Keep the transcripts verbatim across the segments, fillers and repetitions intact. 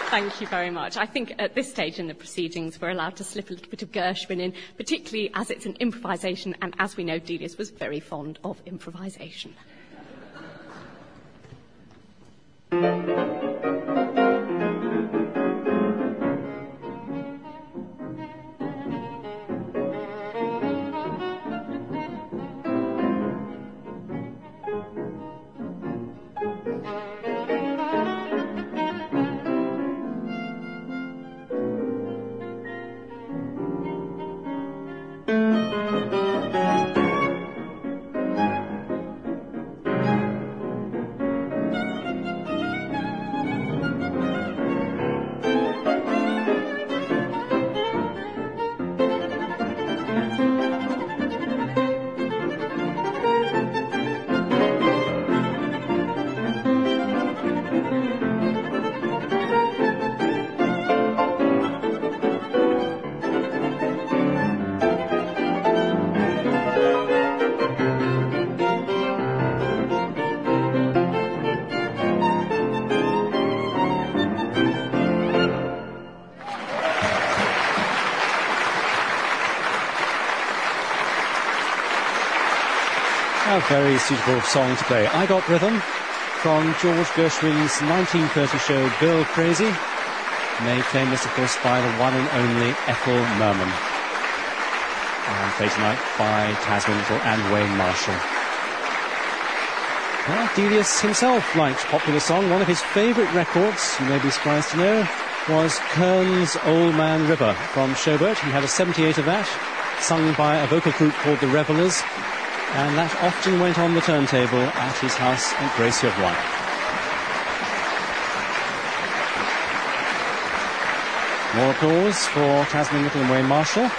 Thank you very much. I think at this stage in the proceedings we're allowed to slip a little bit of Gershwin in, particularly as it's an improvisation, and as we know, Delius was very fond of improvisation. A very suitable song to play. I Got Rhythm from George Gershwin's nineteen thirty show Girl Crazy, made famous, of course, by the one and only Ethel Merman. And played tonight by Tasman Little and Wayne Marshall. Well, Delius himself liked popular song. One of his favourite records, you may be surprised to know, was Kern's Old Man River from Showboat. He had a seventy-eight of that, sung by a vocal group called the Revellers. And that often went on the turntable at his house at Grace-Yeovillois. More applause for Tasman Little and Wayne Marshall.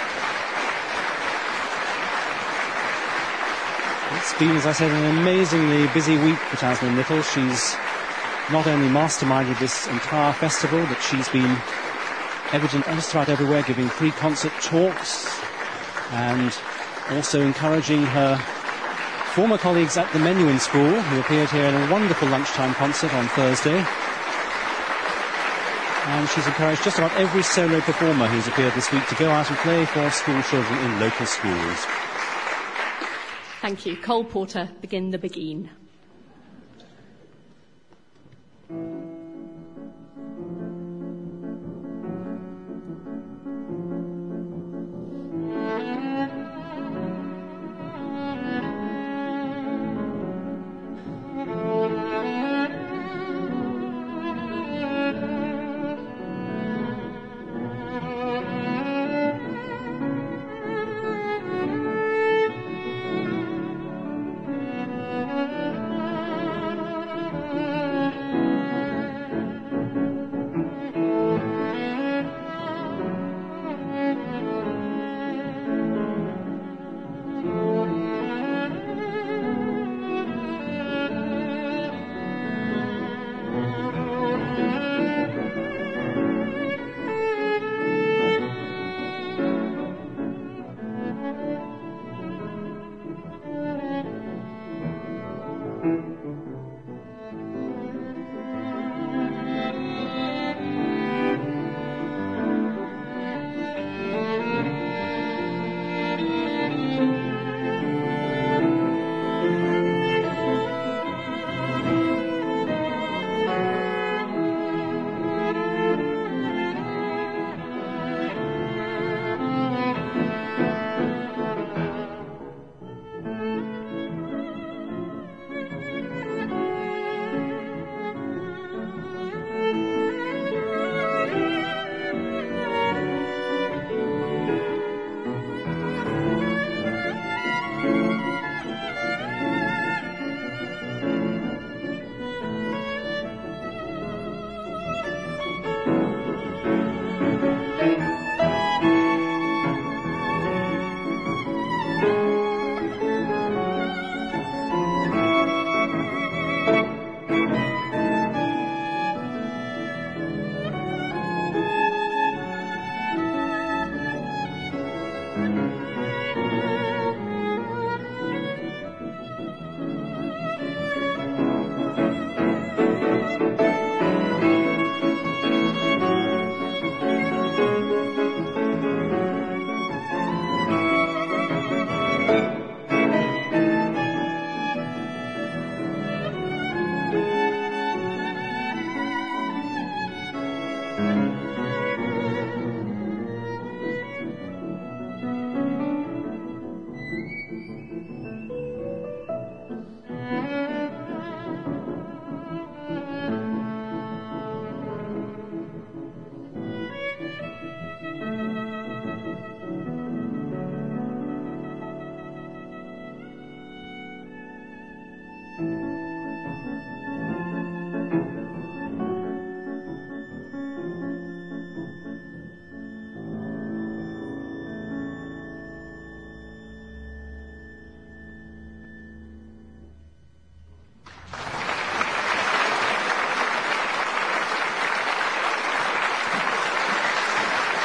It's been, as I said, an amazingly busy week for Tasman Little. She's not only masterminded this entire festival, but she's been evident just about everywhere, giving free concert talks and also encouraging her former colleagues at the Menuhin School, who appeared here in a wonderful lunchtime concert on Thursday. And she's encouraged just about every solo performer who's appeared this week to go out and play for school children in local schools. Thank you. Cole Porter, begin the Beguine. Thank you.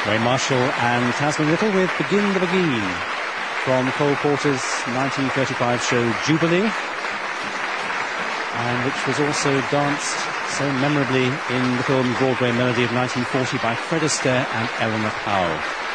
Ray Marshall and Tasman Little with Begin the Beguine from Cole Porter's nineteen thirty-five show Jubilee, and which was also danced so memorably in the film Broadway Melody of nineteen forty by Fred Astaire and Eleanor Powell.